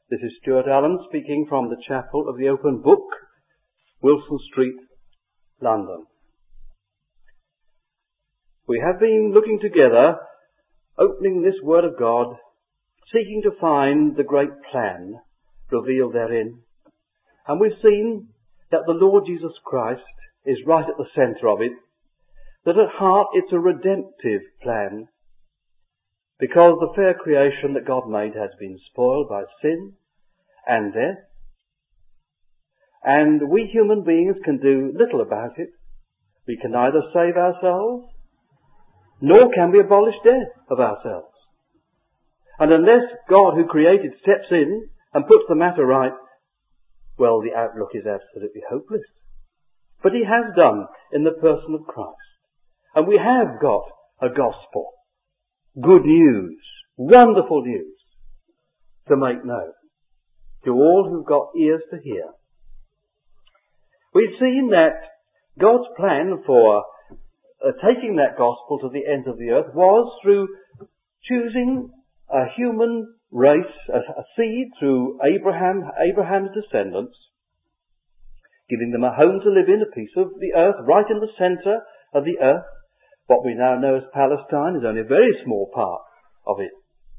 This is Stuart Allen speaking from the Chapel of the Open Book, Wilson Street, London. We have been looking together, opening this Word of God, seeking to find the great plan revealed therein. And we've seen that the Lord Jesus Christ is right at the centre of it, that at heart it's a redemptive plan, because the fair creation that God made has been spoiled by sin and death, and we human beings can do little about it. We can neither save ourselves, nor can we abolish death of ourselves. And unless God who created steps in and puts the matter right, well, the outlook is absolutely hopeless. But he has done in the person of Christ. And we have got a gospel, good news, wonderful news to make known to all who've got ears to hear. We've seen that God's plan for taking that gospel to the ends of the earth was through choosing a human race, a seed through Abraham's descendants, giving them a home to live in, a piece of the earth, right in the centre of the earth. What we now know as Palestine is only a very small part of it.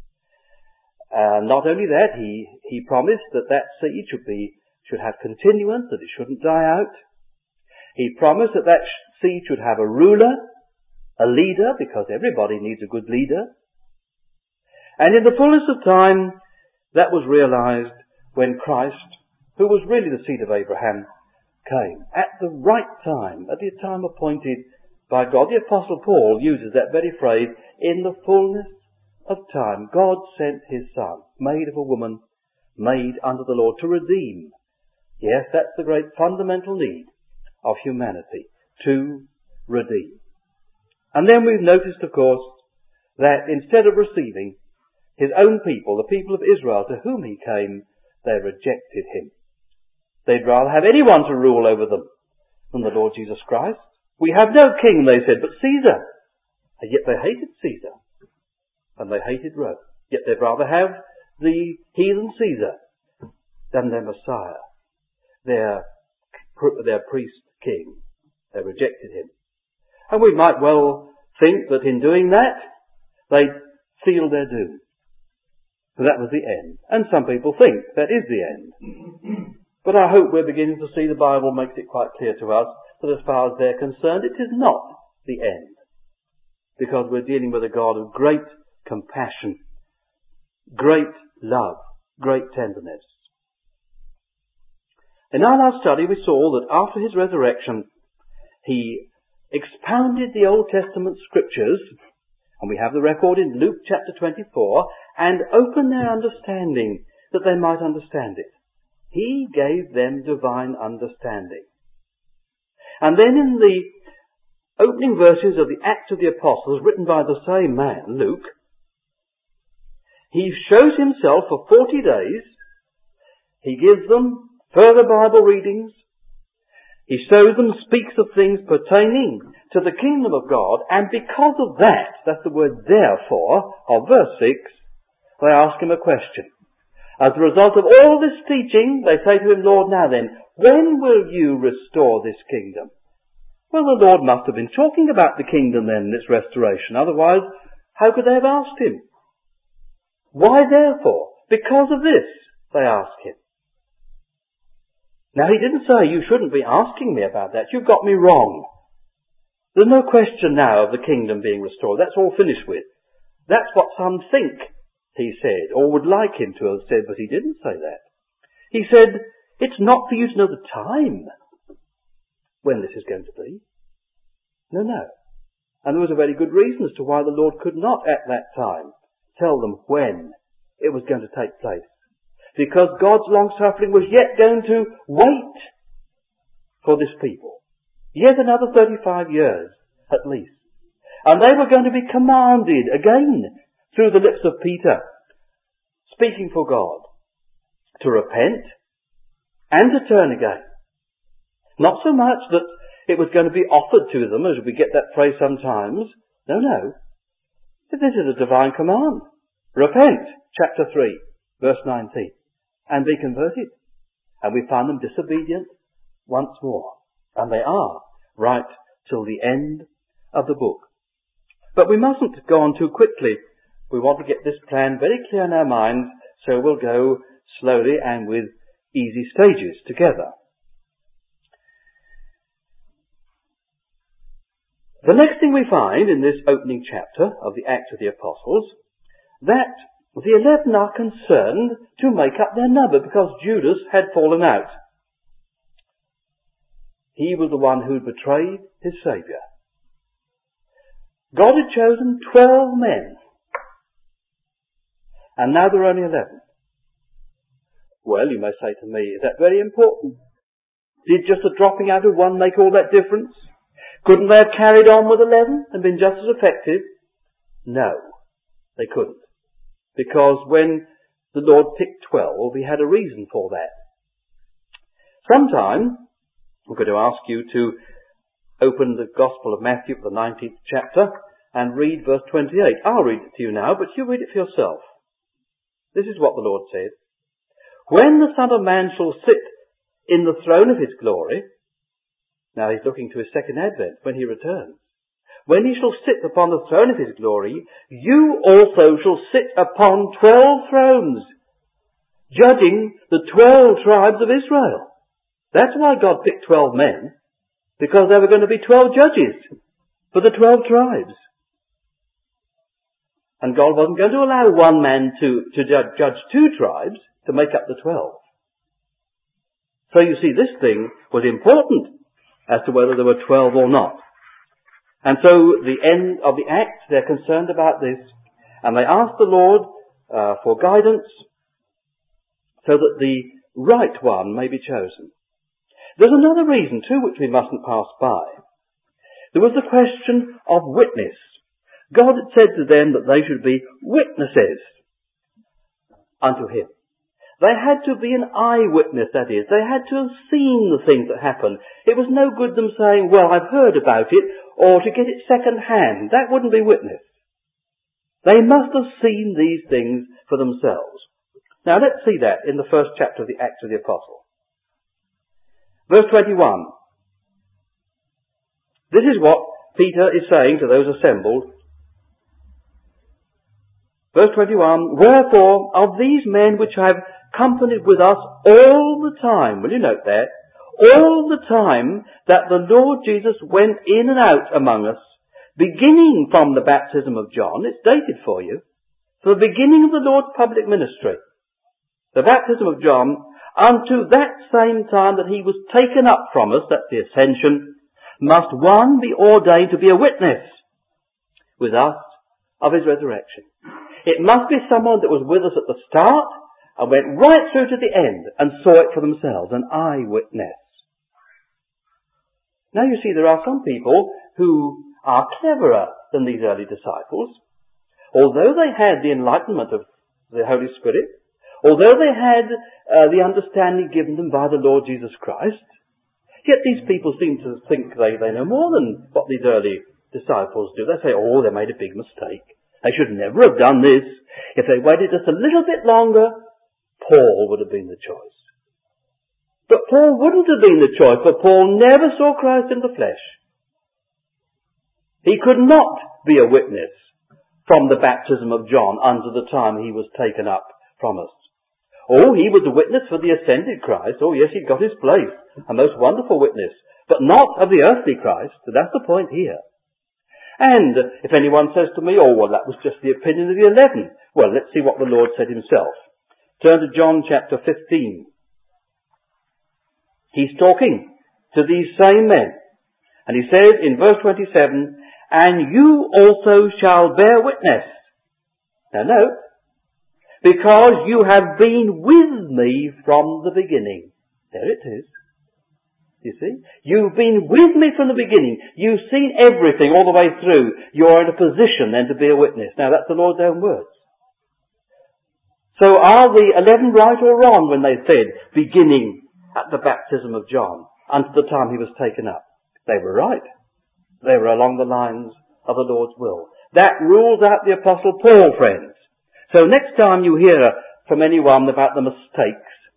Not only that, he promised that seed should have continuance, that it shouldn't die out. He promised that seed should have a ruler, a leader, because everybody needs a good leader. And in the fullness of time, that was realized when Christ, who was really the seed of Abraham, came at the right time, at the time appointed by God. The Apostle Paul uses that very phrase, in the fullness of time. God sent his Son, made of a woman, made under the Lord, to redeem. Yes, that's the great fundamental need of humanity, to redeem. And then we've noticed, of course, that instead of receiving his own people, the people of Israel to whom he came, they rejected him. They'd rather have anyone to rule over them than the Lord Jesus Christ. We have no king, they said, but Caesar. And yet they hated Caesar. And they hated Rome. Yet they'd rather have the heathen Caesar than their Messiah, their priest king. They rejected him. And we might well think that in doing that, they sealed their doom. So that was the end. And some people think that is the end. But I hope we're beginning to see the Bible makes it quite clear to us that as far as they're concerned, it is not the end. Because we're dealing with a God of great compassion, great love, great tenderness. In our last study, we saw that after his resurrection, he expounded the Old Testament scriptures, and we have the record in Luke chapter 24, and opened their understanding that they might understand it. He gave them divine understanding. And then in the opening verses of the Acts of the Apostles, written by the same man, Luke, he shows himself for 40 days. He gives them further Bible readings. He shows them, speaks of things pertaining to the kingdom of God, and because of that, that's the word therefore, of verse 6, they ask him a question. As a result of all this teaching, they say to him, Lord, now then, when will you restore this kingdom? Well, the Lord must have been talking about the kingdom then and its restoration. Otherwise, how could they have asked him? Why therefore? Because of this, they ask him. Now, he didn't say, you shouldn't be asking me about that. You've got me wrong. There's no question now of the kingdom being restored. That's all finished with. That's what some think, he said, or would like him to have said, but he didn't say that. He said, it's not for you to know the time when this is going to be. No. And there was a very good reason as to why the Lord could not at that time tell them when it was going to take place. Because God's long-suffering was yet going to wait for this people. Yet another 35 years, at least. And they were going to be commanded again through the lips of Peter, speaking for God, to repent and to turn again. Not so much that it was going to be offered to them, as we get that phrase sometimes. No. This is a divine command. Repent, chapter 3, verse 19. and be converted. And we find them disobedient once more. And they are right till the end of the book. But we mustn't go on too quickly. We want to get this plan very clear in our minds, so we'll go slowly and with easy stages together. The next thing we find in this opening chapter of the Acts of the Apostles, that the 11 are concerned to make up their number because Judas had fallen out. He was the one who betrayed his Saviour. God had chosen 12 men, and now there are only 11. Well, you may say to me, is that very important? Did just the dropping out of one make all that difference? Couldn't they have carried on with 11 and been just as effective? No, they couldn't. Because when the Lord picked 12, he had a reason for that. Sometime, I'm going to ask you to open the Gospel of Matthew, the 19th chapter, and read verse 28. I'll read it to you now, but you read it for yourself. This is what the Lord said. When the Son of Man shall sit in the throne of his glory, now he's looking to his second advent, when he returns. When he shall sit upon the throne of his glory, you also shall sit upon 12 thrones, judging the 12 tribes of Israel. That's why God picked 12 men, because there were going to be 12 judges for the 12 tribes. And God wasn't going to allow one man to judge 2 tribes to make up the 12. So you see, this thing was important as to whether there were 12 or not. And so the end of the Acts, they're concerned about this, and they ask the Lord for guidance so that the right one may be chosen. There's another reason too which we mustn't pass by. There was the question of witness. God had said to them that they should be witnesses unto him. They had to be an eyewitness, that is. They had to have seen the things that happened. It was no good them saying, well, I've heard about it, or to get it second hand. That wouldn't be witness. They must have seen these things for themselves. Now let's see that in the first chapter of the Acts of the Apostles. Verse 21. This is what Peter is saying to those assembled. Verse 21, wherefore of these men which have accompanied with us all the time, will you note that? All the time that the Lord Jesus went in and out among us, beginning from the baptism of John, it's dated for you, for the beginning of the Lord's public ministry, the baptism of John, unto that same time that he was taken up from us, that's the ascension, must one be ordained to be a witness with us of his resurrection. It must be someone that was with us at the start and went right through to the end and saw it for themselves, an eyewitness. Now you see, there are some people who are cleverer than these early disciples. Although they had the enlightenment of the Holy Spirit, although they had the understanding given them by the Lord Jesus Christ, yet these people seem to think they know more than what these early disciples do. They say, oh, they made a big mistake. They should never have done this. If they waited just a little bit longer, Paul would have been the choice. But Paul wouldn't have been the choice, for Paul never saw Christ in the flesh. He could not be a witness from the baptism of John unto the time he was taken up from us. Oh, he was a witness for the ascended Christ. Oh, yes, he got his place. A most wonderful witness. But not of the earthly Christ. That's the point here. And if anyone says to me, oh, well, that was just the opinion of the 11. Well, let's see what the Lord said himself. Turn to John chapter 15. He's talking to these same men. And he says in verse 27, and you also shall bear witness. Now note, because you have been with me from the beginning. There it is. You see? You've been with me from the beginning. You've seen everything all the way through. You're in a position then to be a witness. Now that's the Lord's own words. So are the 11 right or wrong when they said, beginning at the baptism of John, unto the time he was taken up? They were right. They were along the lines of the Lord's will. That rules out the Apostle Paul, friends. So next time you hear from anyone about the mistakes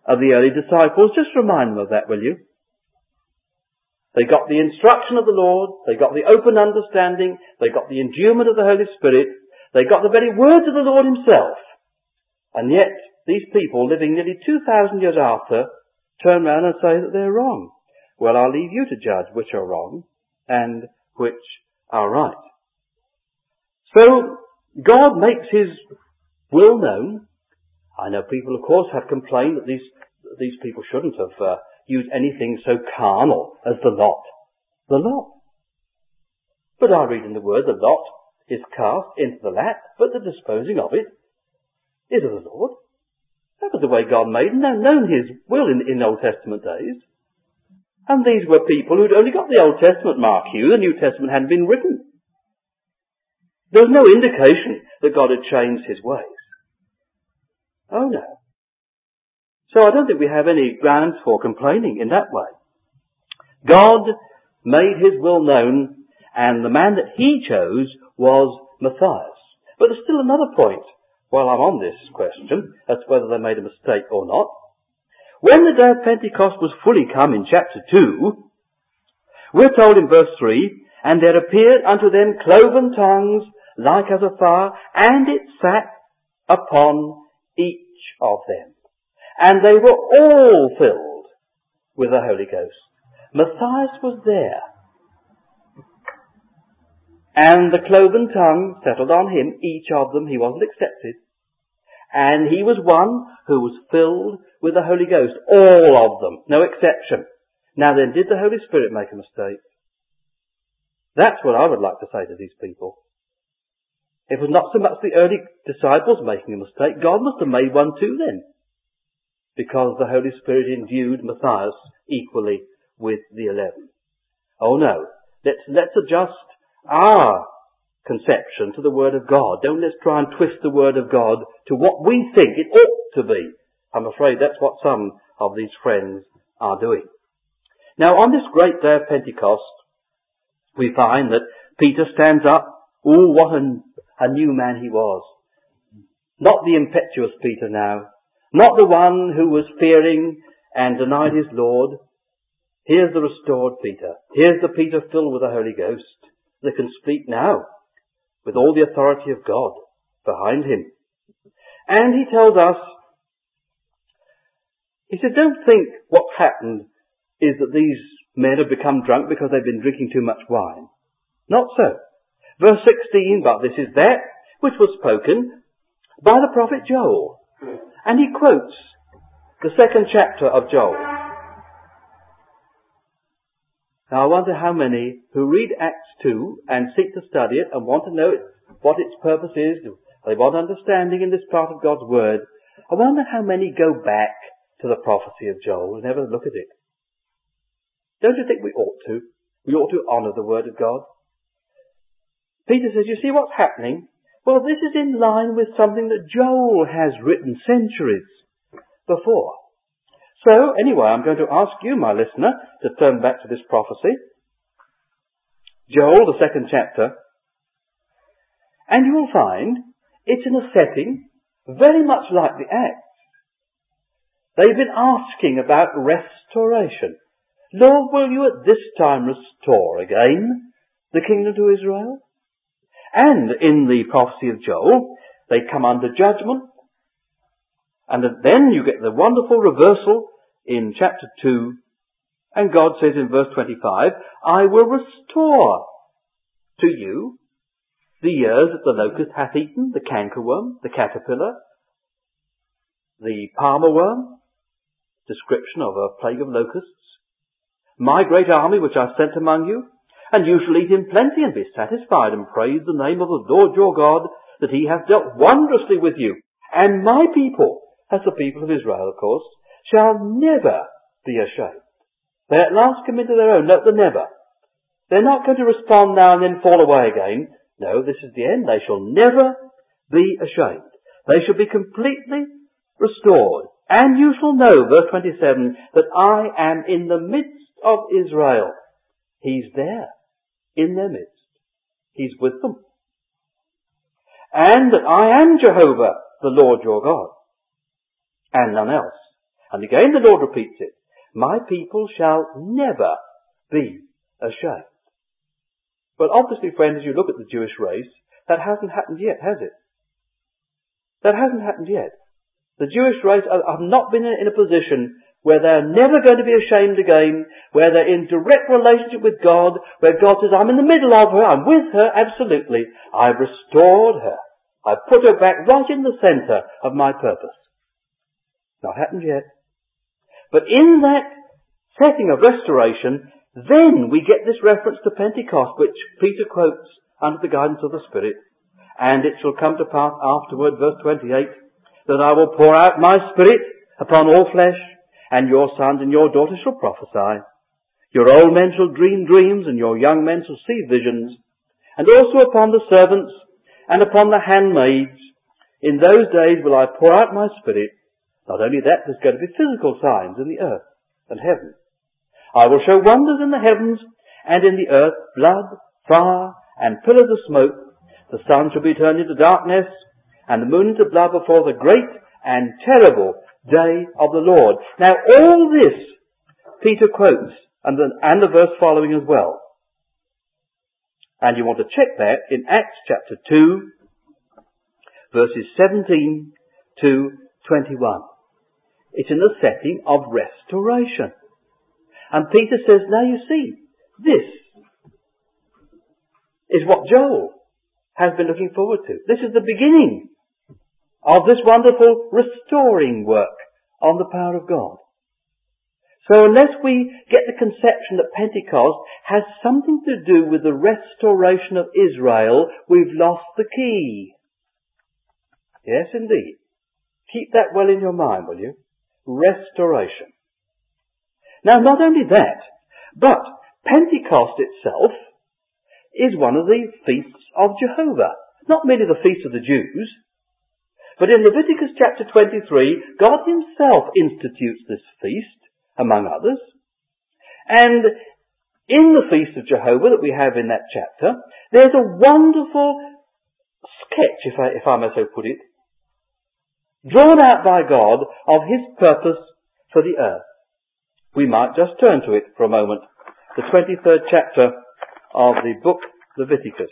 of the early disciples. Just remind them of that, will you? They got the instruction of the Lord, they got the open understanding, they got the endowment of the Holy Spirit, they got the very words of the Lord himself. And yet, these people, living nearly 2,000 years after, turn around and say that they're wrong. Well, I'll leave you to judge which are wrong and which are right. So, God makes his will known. I know people, of course, have complained that these people shouldn't have used anything so carnal as the lot. The lot. But I read in the Word, the lot is cast into the lap, but the disposing of it is of the Lord. That was the way God made and known his will in Old Testament days. And these were people who'd only got the Old Testament, mark you. The New Testament hadn't been written. There was no indication that God had changed his ways. Oh no. So I don't think we have any grounds for complaining in that way. God made his will known, and the man that he chose was Matthias. But there's still another point while I'm on this question as to whether they made a mistake or not. When the day of Pentecost was fully come in chapter 2, we're told in verse 3, and there appeared unto them cloven tongues like as of fire, and it sat upon each of them. And they were all filled with the Holy Ghost. Matthias was there. And the cloven tongue settled on him, each of them. He wasn't accepted. And he was one who was filled with the Holy Ghost. All of them. No exception. Now then, did the Holy Spirit make a mistake? That's what I would like to say to these people. It was not so much the early disciples making a mistake. God must have made one too then. Because the Holy Spirit endued Matthias equally with the 11. Oh no. Let's adjust our conception to the Word of God. Don't let's try and twist the Word of God to what we think it ought to be. I'm afraid that's what some of these friends are doing. Now on this great day of Pentecost, we find that Peter stands up. Oh, what a new man he was. Not the impetuous Peter now. Not the one who was fearing and denied his Lord. Here's the restored Peter. Here's the Peter filled with the Holy Ghost that can speak now with all the authority of God behind him. And he tells us, he said, don't think what's happened is that these men have become drunk because they've been drinking too much wine. Not so. Verse 16, but this is that which was spoken by the prophet Joel. And he quotes the 2nd chapter of Joel. Now I wonder how many who read Acts 2 and seek to study it and want to know what its purpose is, they want understanding in this part of God's Word, I wonder how many go back to the prophecy of Joel and ever look at it. Don't you think we ought to? We ought to honour the Word of God. Peter says, you see what's happening? Well, this is in line with something that Joel has written centuries before. So, anyway, I'm going to ask you, my listener, to turn back to this prophecy. Joel, the 2nd chapter. And you will find it's in a setting very much like the Acts. They've been asking about restoration. Lord, will you at this time restore again the kingdom to Israel? And in the prophecy of Joel, they come under judgment. And then you get the wonderful reversal in chapter 2. And God says in verse 25, I will restore to you the years that the locust hath eaten, the cankerworm, the caterpillar, the palmer worm, description of a plague of locusts, my great army which I sent among you, and you shall eat in plenty and be satisfied and praise the name of the Lord your God, that he hath dealt wondrously with you. And my people, that's the people of Israel, of course, shall never be ashamed. They at last come into their own. Note the never. They're not going to respond now and then fall away again. No, this is the end. They shall never be ashamed. They shall be completely restored. And you shall know, verse 27, that I am in the midst of Israel. He's there, in their midst. He's with them. And that I am Jehovah, the Lord your God, and none else. And again the Lord repeats it. My people shall never be ashamed. Well, obviously, friends, as you look at the Jewish race, that hasn't happened yet, has it? That hasn't happened yet. The Jewish race have not been in a position where they're never going to be ashamed again, where they're in direct relationship with God, where God says, I'm in the middle of her, I'm with her, absolutely. I've restored her. I've put her back right in the centre of my purpose. Not happened yet. But in that setting of restoration, then we get this reference to Pentecost, which Peter quotes under the guidance of the Spirit. And it shall come to pass afterward, verse 28, that I will pour out my Spirit upon all flesh, and your sons and your daughters shall prophesy. Your old men shall dream dreams, and your young men shall see visions. And also upon the servants and upon the handmaids, in those days will I pour out my Spirit. Not only that, there's going to be physical signs in the earth and heaven. I will show wonders in the heavens and in the earth, blood, fire, and pillars of smoke. The sun shall be turned into darkness, and the moon into blood before the great and terrible day of the Lord. Now all this Peter quotes, and the verse following as well. And you want to check that in Acts chapter 2, verses 17 to 21. It's in the setting of restoration. And Peter says, now you see, this is what Joel has been looking forward to. This is the beginning of this wonderful restoring work on the power of God. So unless we get the conception that Pentecost has something to do with the restoration of Israel, we've lost the key. Yes, indeed. Keep that well in your mind, will you? Restoration. Now, not only that, but Pentecost itself is one of the feasts of Jehovah. Not merely the feast of the Jews, but in Leviticus chapter 23, God himself institutes this feast, among others. And in the feast of Jehovah that we have in that chapter, there's a wonderful sketch, if I may so put it, drawn out by God of his purpose for the earth. We might just turn to it for a moment. The 23rd chapter of the book Leviticus.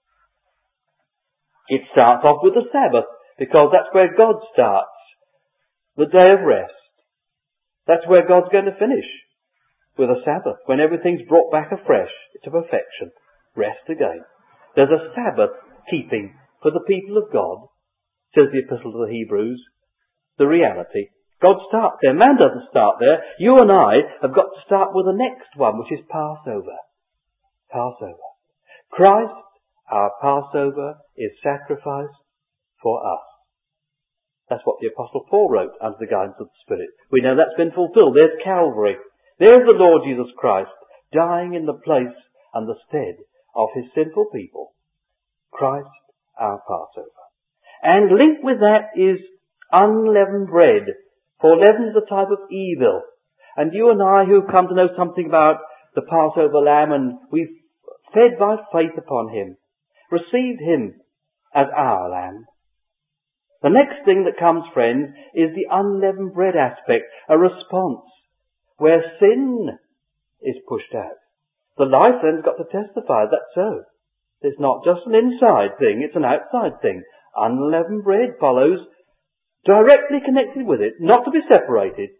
It starts off with the Sabbath, because that's where God starts. The day of rest. That's where God's going to finish. With a Sabbath. When everything's brought back afresh to perfection. Rest again. There's a Sabbath keeping for the people of God, says the Epistle to the Hebrews. The reality. God starts there. Man doesn't start there. You and I have got to start with the next one, which is Passover. Passover. Christ, our Passover, is sacrificed for us. That's what the Apostle Paul wrote under the guidance of the Spirit. We know that's been fulfilled. There's Calvary. There's the Lord Jesus Christ dying in the place and the stead of his sinful people. Christ, our Passover. And linked with that is unleavened bread. For leaven is a type of evil. And you and I who've come to know something about the Passover lamb, and we've fed by faith upon him, received him as our lamb. The next thing that comes, friends, is the unleavened bread aspect, a response where sin is pushed out. The life then's got to testify that's so. It's not just an inside thing, it's an outside thing. Unleavened bread follows directly connected with it, not to be separated.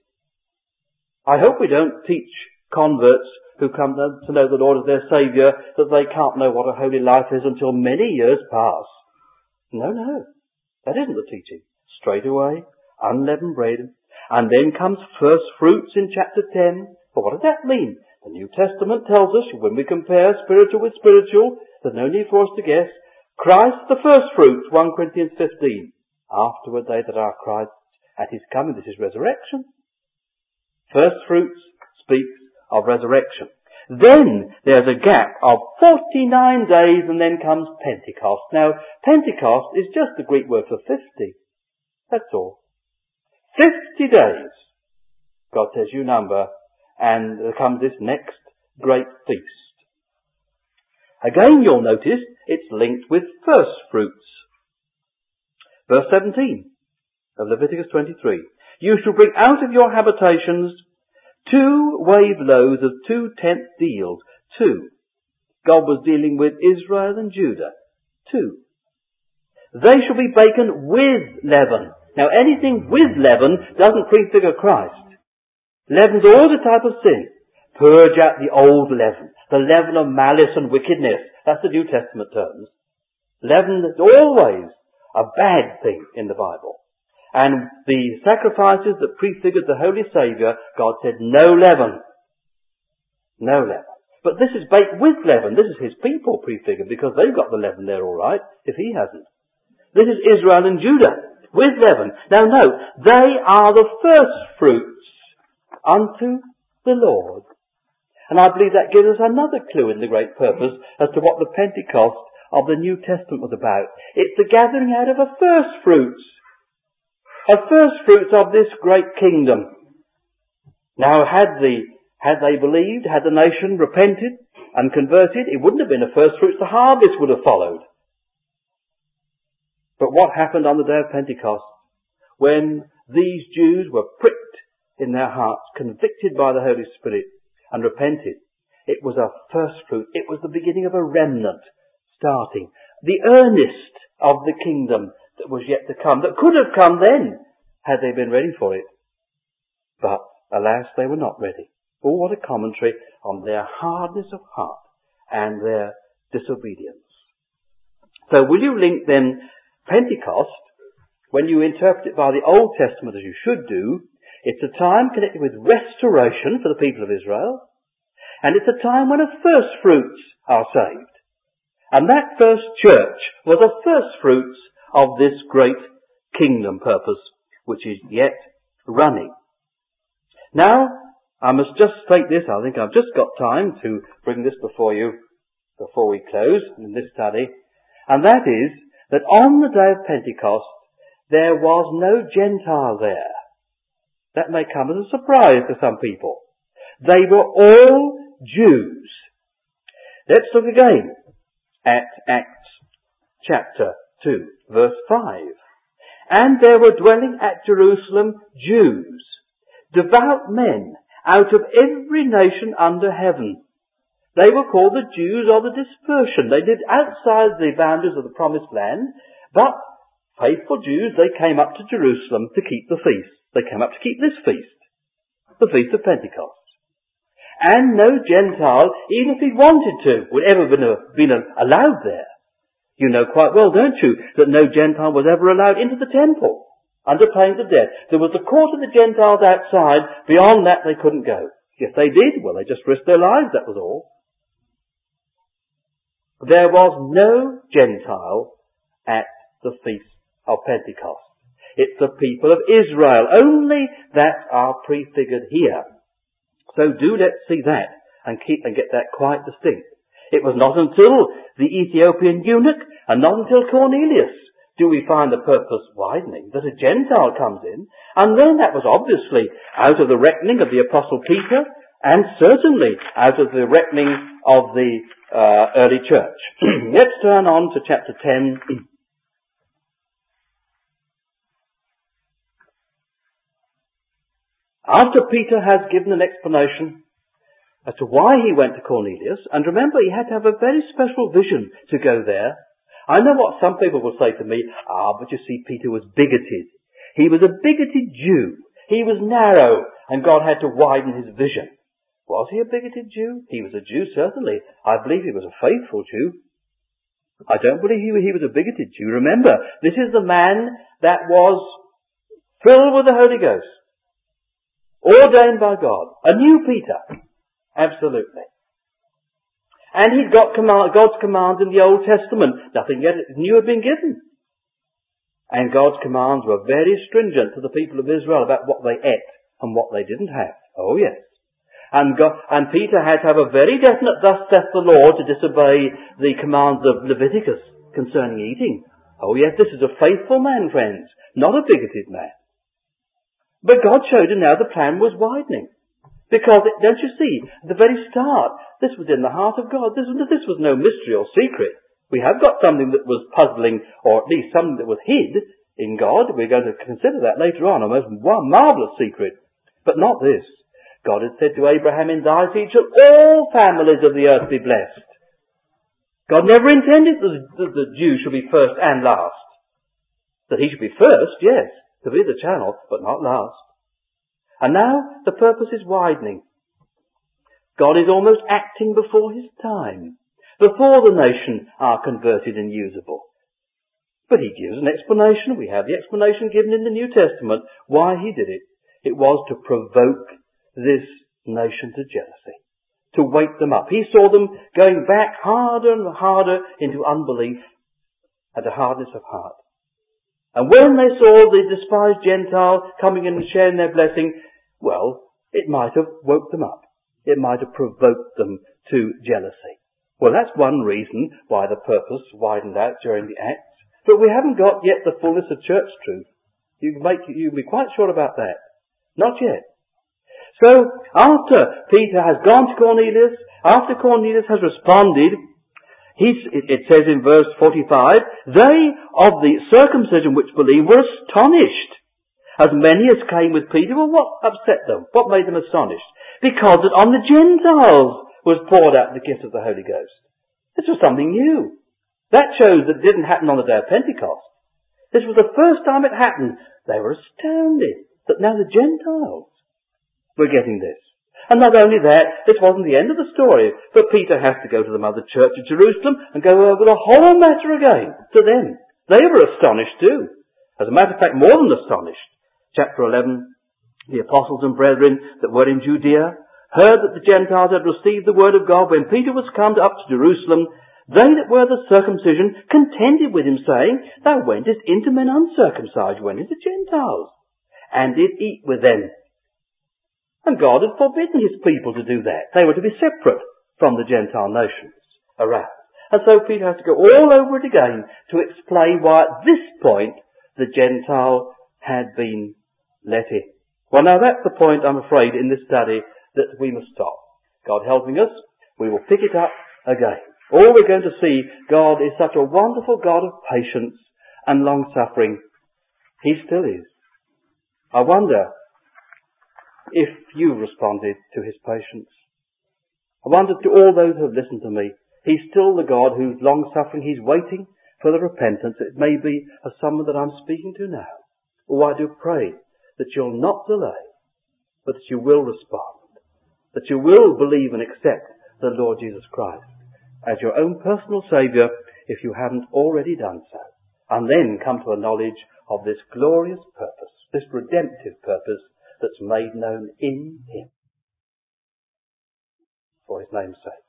I hope we don't teach converts who come to know the Lord as their Saviour that they can't know what a holy life is until many years pass. No. That isn't the teaching. Straight away, unleavened bread. And then comes first fruits in chapter 10. But what does that mean? The New Testament tells us when we compare spiritual with spiritual, there's no need for us to guess. Christ the first fruits, 1 Corinthians 15. Afterward they that are Christ's at his coming, this is resurrection. First fruits speaks of resurrection. Then there's a gap of 49 days and then comes Pentecost. Now, Pentecost is just the Greek word for 50. That's all. 50 days, God says, you number, and there comes this next great feast. Again, you'll notice it's linked with first fruits. Verse 17 of Leviticus 23. You shall bring out of your habitations 2 wave loaves of 2/10 deals. 2. God was dealing with Israel and Judah. 2. They shall be baken with leaven. Now anything with leaven doesn't prefigure Christ. Leaven's all the type of sin. Purge out the old leaven, the leaven of malice and wickedness. That's the New Testament terms. Leaven is always a bad thing in the Bible. And the sacrifices that prefigured the Holy Saviour, God said, no leaven. No leaven. But this is baked with leaven. This is his people prefigured, because they've got the leaven there all right, if he hasn't. This is Israel and Judah with leaven. Now note, they are the first fruits unto the Lord. And I believe that gives us another clue in the great purpose as to what the Pentecost of the New Testament was about. It's the gathering out of a first fruits of this great kingdom. Now, had they believed, had the nation repented and converted, it wouldn't have been a first fruits. The harvest would have followed. But what happened on the day of Pentecost, when these Jews were pricked in their hearts, convicted by the Holy Spirit, and repented? It was a first fruit. It was the beginning of a remnant starting. The earnest of the kingdom that was yet to come, that could have come then, had they been ready for it. But, alas, they were not ready. Oh, what a commentary on their hardness of heart and their disobedience. So will you link then Pentecost, when you interpret it by the Old Testament as you should do, it's a time connected with restoration for the people of Israel, and it's a time when the first fruits are saved. And that first church was the first fruits of this great kingdom purpose, which is yet running. Now, I must just state this. I think I've just got time to bring this before you before we close in this study. And that is that on the day of Pentecost, there was no Gentile there. That may come as a surprise to some people. They were all Jews. Let's look again at Acts chapter 2, verse 5. And there were dwelling at Jerusalem Jews, devout men, out of every nation under heaven. They were called the Jews or the dispersion. They lived outside the boundaries of the promised land, but faithful Jews, they came up to Jerusalem to keep the feast. They came up to keep this feast, the Feast of Pentecost. And no Gentile, even if he wanted to, would ever have been allowed there. You know quite well, don't you, that no Gentile was ever allowed into the temple under pain of death. There was the court of the Gentiles outside. Beyond that, they couldn't go. If they did, well, they just risked their lives, that was all. There was no Gentile at the Feast of Pentecost. It's the people of Israel only that are prefigured here. So do let's see that and get that quite distinct. It was not until the Ethiopian eunuch and not until Cornelius do we find the purpose widening, that a Gentile comes in, and then that was obviously out of the reckoning of the Apostle Peter, and certainly out of the reckoning of the early church. Let's turn on to chapter 10. After Peter has given an explanation as to why he went to Cornelius, and remember he had to have a very special vision to go there. I know what some people will say to me, but you see, Peter was bigoted. He was a bigoted Jew. He was narrow, and God had to widen his vision. Was he a bigoted Jew? He was a Jew, certainly. I believe he was a faithful Jew. I don't believe he was a bigoted Jew. Remember, this is the man that was filled with the Holy Ghost, ordained by God. A new Peter. Absolutely. And he'd got God's commands in the Old Testament. Nothing yet new had been given. And God's commands were very stringent to the people of Israel about what they ate and what they didn't have. Oh yes. And Peter had to have a very definite "thus saith the Lord" to disobey the commands of Leviticus concerning eating. Oh yes, this is a faithful man, friends, not a bigoted man. But God showed him now the plan was widening. Because, don't you see, at the very start, this was in the heart of God. This was no mystery or secret. We have got something that was puzzling, or at least something that was hid in God. We're going to consider that later on, a most marvellous secret. But not this. God had said to Abraham, in thy seed shall all families of the earth be blessed. God never intended that the Jew should be first and last. That he should be first, yes, to be the channel, but not last. And now the purpose is widening. God is almost acting before his time, before the nation are converted and usable. But he gives an explanation. We have the explanation given in the New Testament why he did it. It was to provoke this nation to jealousy, to wake them up. He saw them going back harder and harder into unbelief and a hardness of heart. And when they saw the despised Gentile coming in and sharing their blessing, well, it might have woke them up. It might have provoked them to jealousy. Well, that's one reason why the purpose widened out during the Acts. But we haven't got yet the fullness of church truth. You can be quite sure about that. Not yet. So, after Peter has gone to Cornelius, after Cornelius has responded, it says in verse 45, they of the circumcision which believed were astonished. As many as came with Peter, well, what upset them? What made them astonished? Because that on the Gentiles was poured out the gift of the Holy Ghost. This was something new. That shows that it didn't happen on the day of Pentecost. This was the first time it happened. They were astounded that now the Gentiles were getting this. And not only that, this wasn't the end of the story, but Peter has to go to the mother church at Jerusalem and go over the whole matter again to them. They were astonished too. As a matter of fact, more than astonished. Chapter 11, the apostles and brethren that were in Judea heard that the Gentiles had received the word of God. When Peter was come up to Jerusalem, they that were the circumcision contended with him, saying, thou wentest into men uncircumcised, went into Gentiles, and did eat with them. And God had forbidden his people to do that. They were to be separate from the Gentile nations around. And so Peter has to go all over it again to explain why at this point the Gentile had been let in. Well, now that's the point, I'm afraid, in this study that we must stop. God helping us, we will pick it up again. All we're going to see, God is such a wonderful God of patience and long-suffering. He still is. I wonder if you responded to his patience. I wonder to all those who have listened to me, he's still the God who's long-suffering. He's waiting for the repentance. It may be of someone that I'm speaking to now. Oh, I do pray that you'll not delay, but that you will respond, that you will believe and accept the Lord Jesus Christ as your own personal Saviour if you haven't already done so, and then come to a knowledge of this glorious purpose, this redemptive purpose that's made known in him for his name's sake.